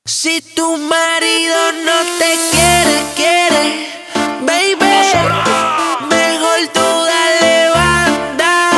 Si tu marido no te quiere, baby, mejor tú dale banda.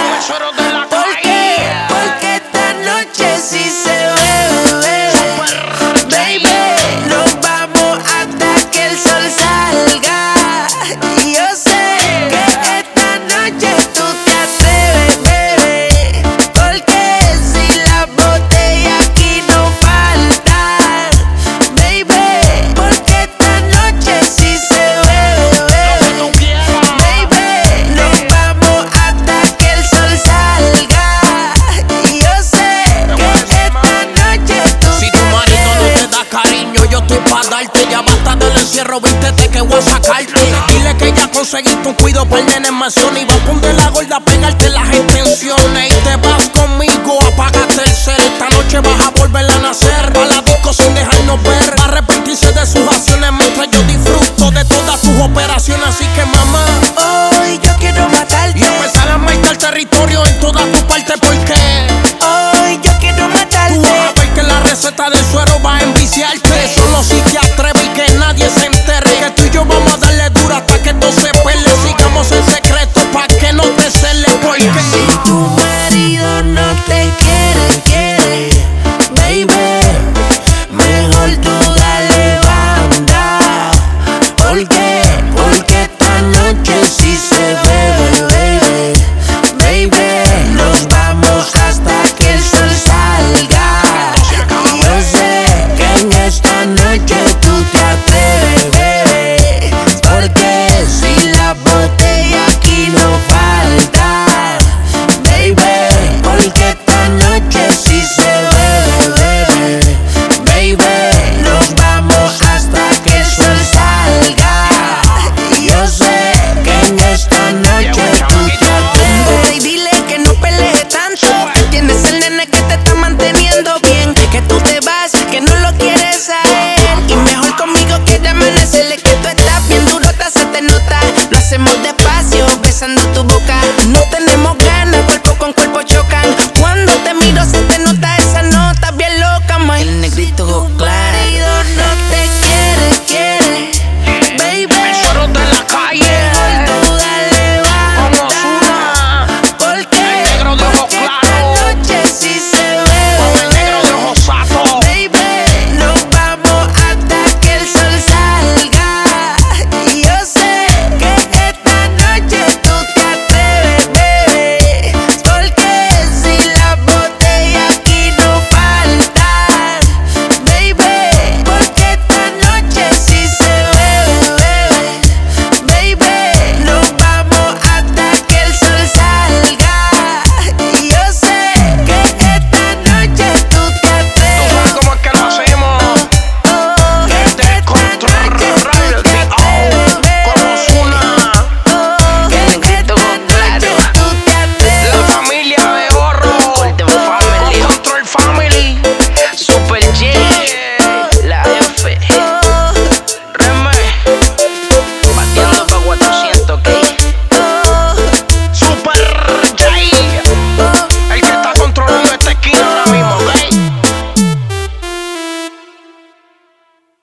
Porque esta noche sí se bebe, baby. Nos vamos hasta que el sol salga. Y yo sé que esta noche tú te atreves, bebé. Porque si las botellas aquí no faltan, baby. Porque esta noche sí se bebe, baby. Nos vamos hasta que el sol salga. Y yo sé que esta noche tú Si tu marido no te da cariño, yo estoy pa' darte. Ya basta del encierro, vístete que voy a sacarte. Dile que ya conseguiste un cuido para el nene en mansión. Y va a poner la gorda a pegarte las intenciones. Y te vas conmigo, apágate el cel. Esta noche vas a volver a nacer. A la disco sin dejarnos ver. Va a arrepentirse de sus acciones mientras yo disfruto de todas tus operaciones. Así que mamá, hoy yo quiero matarte. y empezar a marcar territorio en todas tus partes. Porque Hoy yo quiero matarte. tú vas a ver que la receta del suero va a enviciarte.